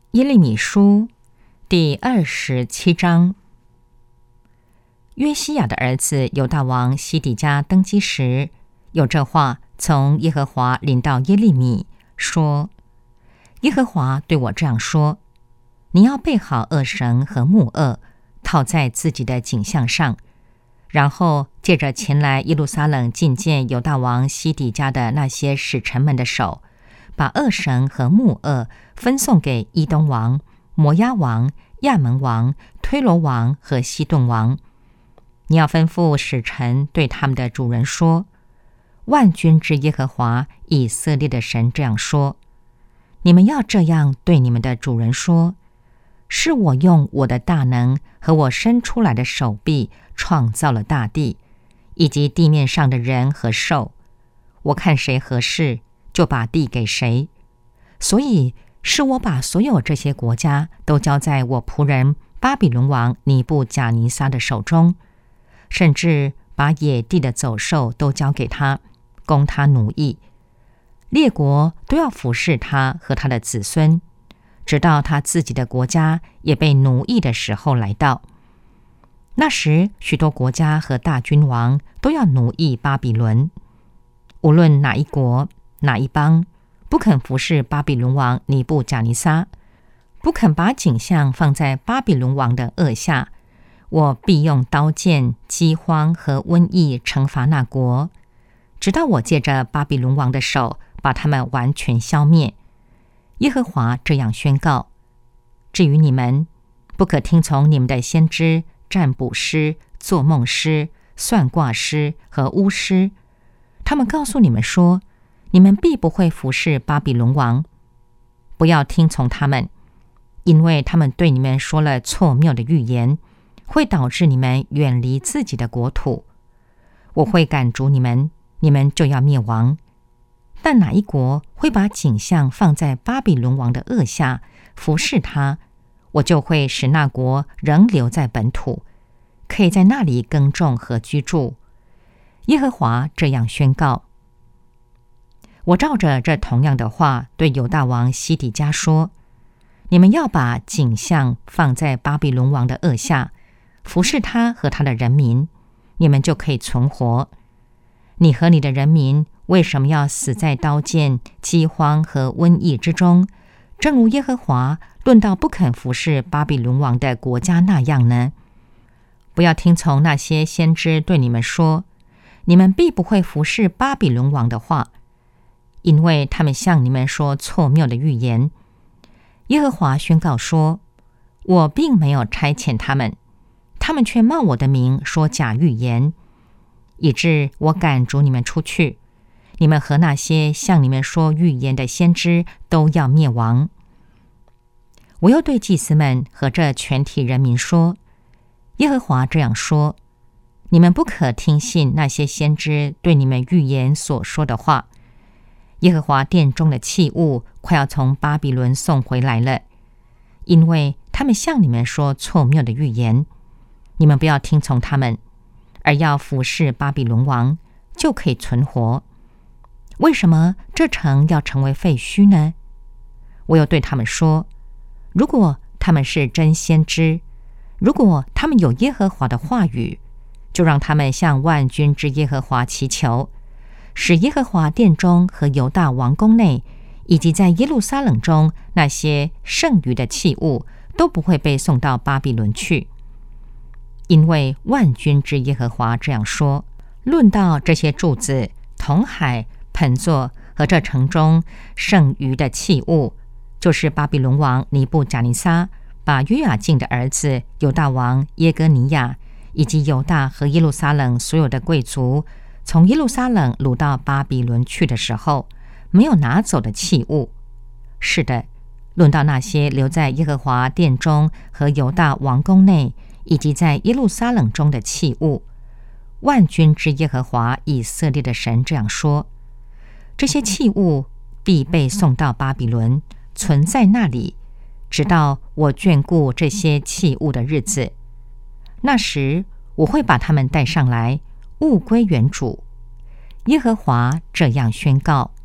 耶利米书第27章。约西亚的儿子犹大王西底家登基时，有这话从耶和华临到耶利米，说：耶和华对我这样说，你要备好恶神和木偶，套在自己的颈项上，然后借着前来耶路撒冷觐见犹大王西底家的那些使臣们的手，把恶神和木偶分送给以东王、摩押王、亚门王、推罗王和西顿王。你要吩咐使臣对他们的主人说：万军之耶和华以色列的神这样说，你们要这样对你们的主人说：是我用我的大能和我伸出来的手臂创造了大地，以及地面上的人和兽。我看谁合适，就把地给谁。所以是我把所有这些国家都交在我仆人巴比伦王尼布甲尼撒的手中，甚至把野地的走兽都交给他，供他奴役。列国都要服侍他和他的子孙，直到他自己的国家也被奴役的时候来到。那时，许多国家和大君王都要奴役巴比伦。无论哪一国、哪一邦，不肯服侍巴比伦王尼布甲尼撒，不肯把景象放在巴比伦王的腭下，我必用刀剑、饥荒和瘟疫惩罚那国，直到我借着巴比伦王的手把他们完全消灭。耶和华这样宣告。至于你们，不可听从你们的先知、占卜师、做梦师、算卦师和巫师，他们告诉你们说，你们必不会服侍巴比伦王。不要听从他们，因为他们对你们说了错谬的预言，会导致你们远离自己的国土。我会赶逐你们，你们就要灭亡。但哪一国会把景象放在巴比伦王的腭下，服侍他，我就会使那国仍留在本土，可以在那里耕种和居住。耶和华这样宣告。我照着这同样的话对犹大王西底家说：你们要把景象放在巴比伦王的腭下，服侍他和他的人民，你们就可以存活。你和你的人民为什么要死在刀剑、饥荒和瘟疫之中，正如耶和华论到不肯服侍巴比伦王的国家那样呢？不要听从那些先知对你们说，你们必不会服侍巴比伦王的话，因为他们向你们说错谬的预言。耶和华宣告说，我并没有差遣他们，他们却冒我的名说假预言，以致我赶逐你们出去。你们和那些向你们说预言的先知都要灭亡。我又对祭司们和这全体人民说，耶和华这样说，你们不可听信那些先知对你们预言所说的话。耶和华殿中的器物快要从巴比伦送回来了，因为他们向你们说错谬的预言。你们不要听从他们，而要服侍巴比伦王，就可以存活。为什么这城要成为废墟呢？我又对他们说，如果他们是真先知，如果他们有耶和华的话语，就让他们向万军之耶和华祈求，使耶和华殿中和犹大王宫内，以及在耶路撒冷中那些剩余的器物都不会被送到巴比伦去。因为万军之耶和华这样说，论到这些柱子、铜海、盆座和这城中剩余的器物，就是巴比伦王尼布甲尼撒把约雅敬的儿子犹大王耶哥尼亚以及犹大和耶路撒冷所有的贵族从耶路撒冷掳到巴比伦去的时候没有拿走的器物。是的，论到那些留在耶和华殿中和犹大王宫内以及在耶路撒冷中的器物，万军之耶和华以色列的神这样说，这些器物必被送到巴比伦，存在那里，直到我眷顾这些器物的日子。那时我会把他们带上来，物归原主。耶和华这样宣告。